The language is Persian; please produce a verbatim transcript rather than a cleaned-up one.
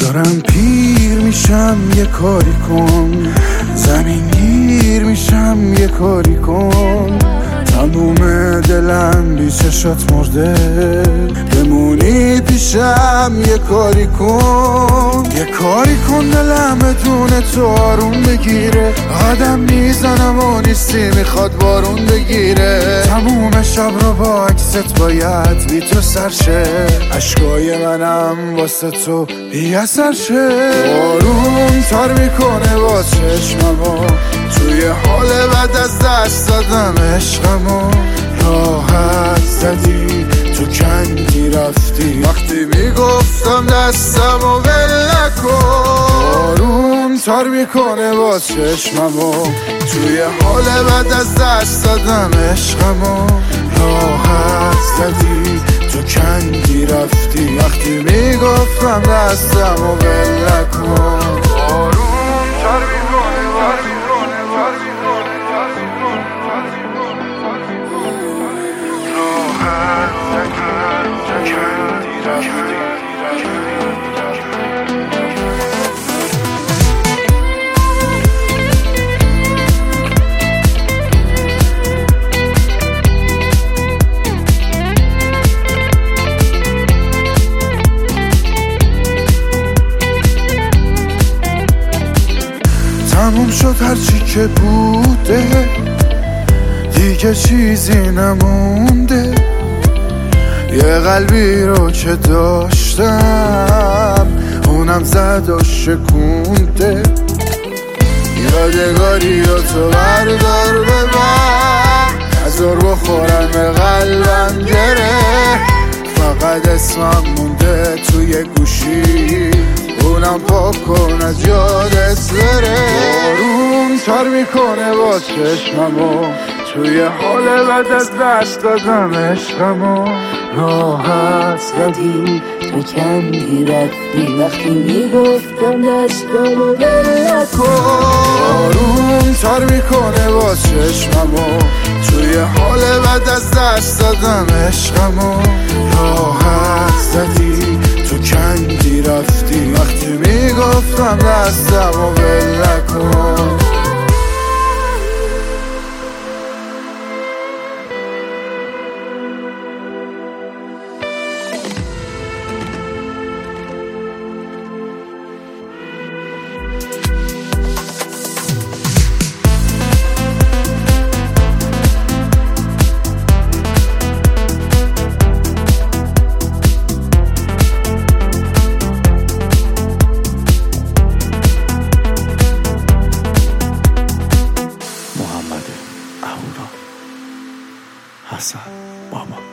دارم پیر میشم یه کاری کن، زمین گیر میشم یه کاری کن. تموم دلم بی چشات مرده، بمونی پیشم یه کاری کن. یه کاری کن دلم بدون تو آروم بگیره، آدم میزنم و نیستی میخواد بارون بگیره. تموم شب رو با عکست باید بی تو سرشه، عشقای منم واسه تو بی اثر شه. بارون تر میکنه با چشممو، توی حال بعد از دست دادم عشقمو. راحت زدی تو کندی رفتی، وقتی میگفتم دستمو ول نکن. بارون تر میکنه با چشممو، توی حال بعد از دست دادم عشقمو. راحت زدی تو کندی رفتی، وقتی میگفتم دستمو ول نکن. بارون تر میکنه با تموم شد هرچی که بوده، دیگه چیزی نمونده. یه قلبی رو که داشتم اونم زد و شکونده. یادگاری و تو بردار ببر، نذار بخورم به قلبم گره. فقط اسمم مونده توی گوشی، اونم پاک کن از یادت بره. بارون تر میکنه با چشممو، توی حال بعد از دست دادم عشقمو. راحت زدی تو کندی رفتی، وقتی میگفتم دستمو ول نکن. بارون تر میکنه با چشممو، توی حال بعد از دست دادم عشقمو. راحت زدی تو کندی رفتی، وقتی میگفتم دستمو ول نکن. حسن بابا.